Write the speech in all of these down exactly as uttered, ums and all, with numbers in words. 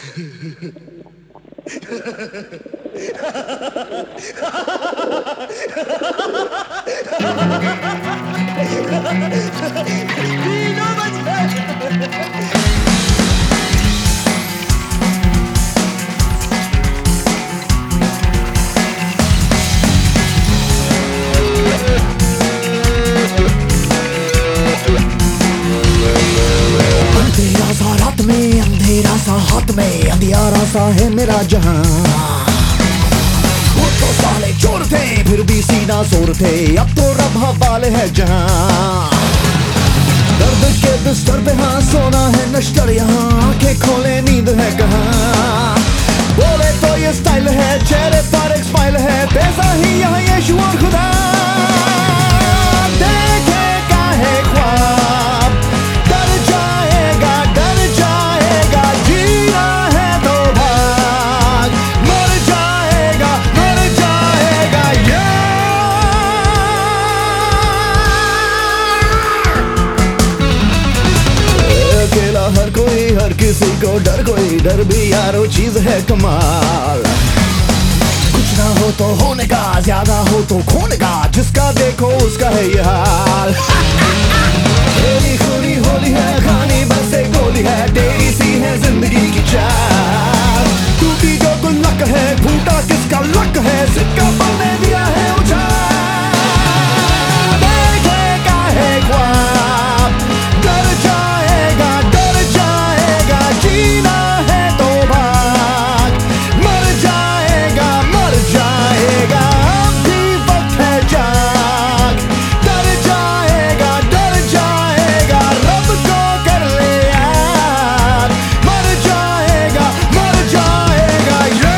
अंधेरा सा हाथ में अंधियारा सा है मेरा जहां। वो तो साले चोर थे फिर भी सीना जोर थे, अब तो रब हवाले है जहां। दर्द के बिस्तर पे हाँ सोना है नश्तर यहाँ, आंखें खोले नींद है कहाँ। बोले तो ये स्टाइल है, चेहरे पर एक स्माइल है, पैसा ही यहाँ यीशु और खुदा। देखेगा है ख्वाब, डर जाएगा डर जाएगा, जीना है तो भाग, मर जाएगा मर जाएगा यार। अकेला हर कोई हर किसी को डर, कोई डर भी यारो चीज है कमाल। कुछ ना हो तो होने का, ज्यादा हो तो खोने का, जिसका देखो उसका है ये हाल। तेरी खूनी होली है, खानी बस एक गोली है, तेरी सी है जिंदगी की चाल। टूटी जो गुल्लक है, फूटा किसका लक है, सिक्का बनने दिया है उछाल। देखेगा है ख्वाब, डर जाएगा डर जाएगा, जीना है तो भाग, मर जाएगा मर जाएगा, अभी वक्त है जाग। डर जाएगा डर जाएगा, रब को कर ले याद, मर जाएगा मर जाएगा यार।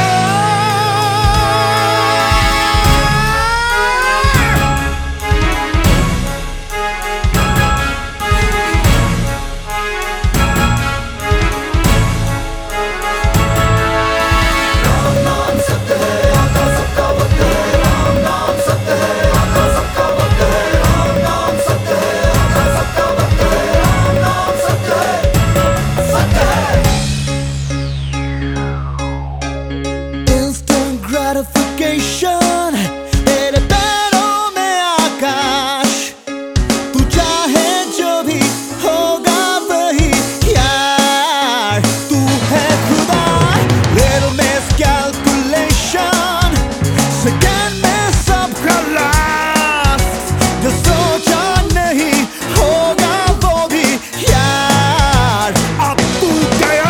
Instant gratification, तेरे पैरों में आकाश, तू चाहे जो भी होगा वही यार। तू है खुदा, little miscalculation, सेकंड में सब खलास, जो सोचा नहीं होगा वो भी यार, अब तू गया।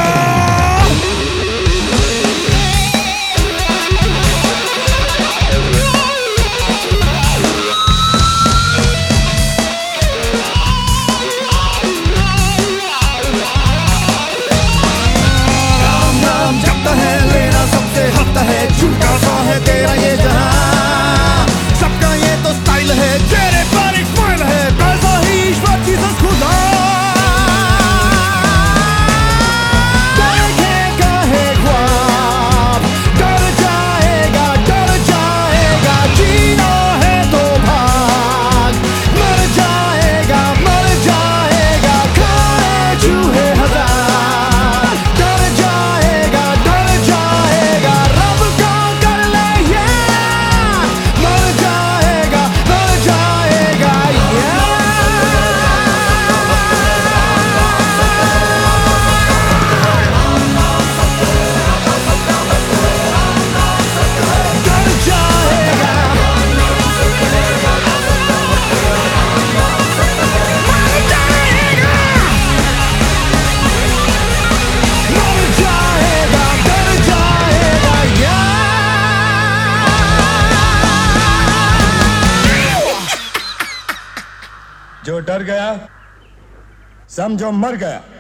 नाम जपता है, लेना सबसे हफ्ता है, झूठा सा है तेरा ये जहां। सबका ये तो स्टाइल है, चेहरे पर एक स्माइल है, पैसा ही ईश्वर जीसस खुदा। देखेगा है ख्वाब, डर जाएगा डर जाएगा, जीना है तो भाग, मर जाएगा मर जाएगा, खाए चूहे हजार। डर जाएगा डर जाएगा, रब का कर ले यार, मर जाएगा मर जाएगा यार। डर जाएगा मर जाएगा डर जाएगा यार। जो डर गया समझो मर गया।